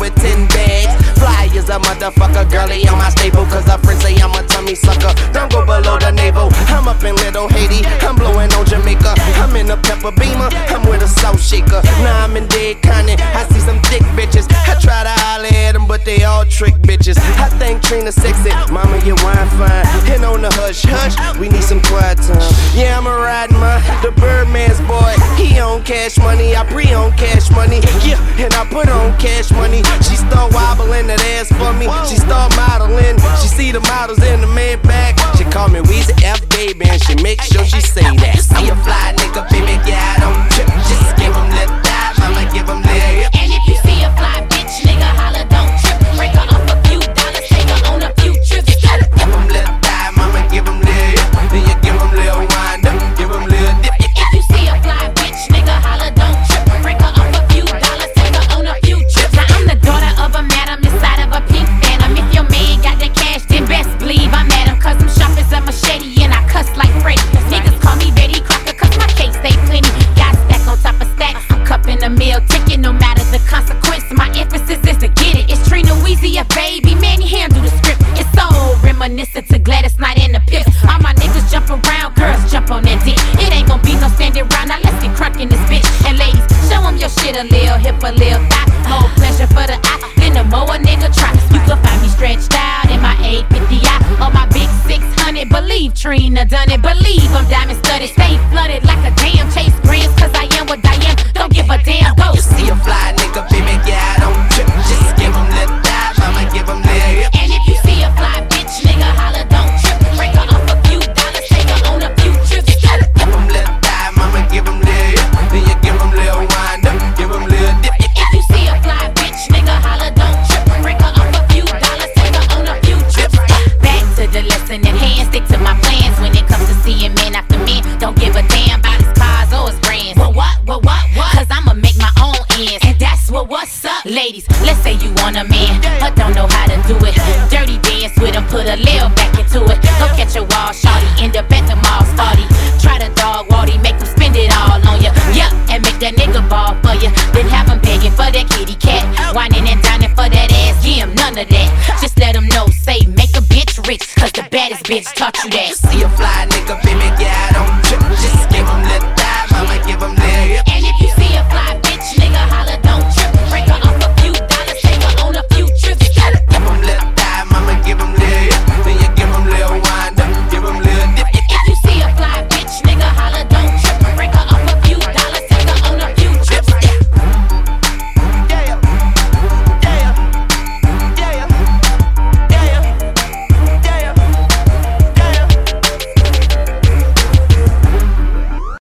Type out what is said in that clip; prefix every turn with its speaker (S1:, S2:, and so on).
S1: with 10 bags. Fly is a motherfucker, girlie on my staple, cause her friends say I'm a tummy sucker. Don't go below the navel. I'm up in Little Haiti, I'm blowing on Jamaica. I'm in a pepper beamer, I'm with a salt shaker. Now I'm in Dead Conning, I see some thick bitches. I try to holler at them, but they all trick bitches. I think Trina sexy, mama you wine fine. And on the hush hush, we need some quiet time. Yeah, I'm a riding my, the Birdman's boy. He on cash money, I pre-own cash money. Yeah, and I put on cash money. She start wobbling that ass for me. She start modeling, she see the models in the man back. She call me Weezy F baby, and she make sure she say that. See a fly nigga, baby, get out on trip. Just give him the dive, I'ma give him the hip.
S2: And if you see a fly bitch, nigga, holla, don't trip. Break her off a few dollars, take her on a few trips.
S1: Give him little dive, I'ma give him the hip. Then you give him little wind up, give him little dip.
S2: If you see a fly bitch, nigga, holla, don't trip. Break her off a few dollars, take her on a few trips. Now I'm the daughter of a madam, inside of a pink phantom. If your man got the cash, then best believe I'm at him. Cause I'm sharp as a machete and I cuss like Freddy. Niggas call me Betty Crocker cause my cake stay plenty. Got stack on top of stacks, I'm cupping a meal ticket no matter the consequence. My emphasis is to get it. It's Trina Weezy, a baby, man, he handle the script. It's so reminiscent to Gladys Knight and the Pips. All my niggas jump around, girls jump on that dick. It ain't gon' be no standing round, now let's get crunk in this bitch. And ladies, show them your shit a little hip, a little thigh. More pleasure for the eye, then the more a nigga try. You can find me stretched out in my 850i or my big 600. Believe Trina done it, believe I'm diamond studded. Stay flooded like a damn Chase Grants, cause I am what I am. Don't give a damn go.
S1: You see a fly nigga, baby, get out on trip. Just give him the dive, I'ma give him the hip.
S2: And if you see a fly bitch, nigga, holla, don't trip. Break her off a few dollars, take her on a few trips.
S1: Give him little dive, I'ma give him the hip. Then you give him little wind up, give him little dip.
S2: If you see a fly bitch, nigga, holla, don't trip. Break her off a few dollars, take her on a few trips. Back to the lesson at hand, stick to my plans. When it comes to seeing man after man, don't give a damn about his cars or his brands. What? Cause I'ma make my own ends, and that's what's up. Ladies, let's say you want a man, but don't know how to do it. Dirty dance with him, put a little back into it. Go catch a wall, shawty, end up at the mall, starty. Try to dog Waldy, make him spend it all on ya. Yeah, and make that nigga ball for ya. Then have him begging for that kitty cat, whining and dining for that ass. Give him none of that. Just let him know, say make a bitch rich, cause the baddest bitch taught you that.
S1: See a fly nigga,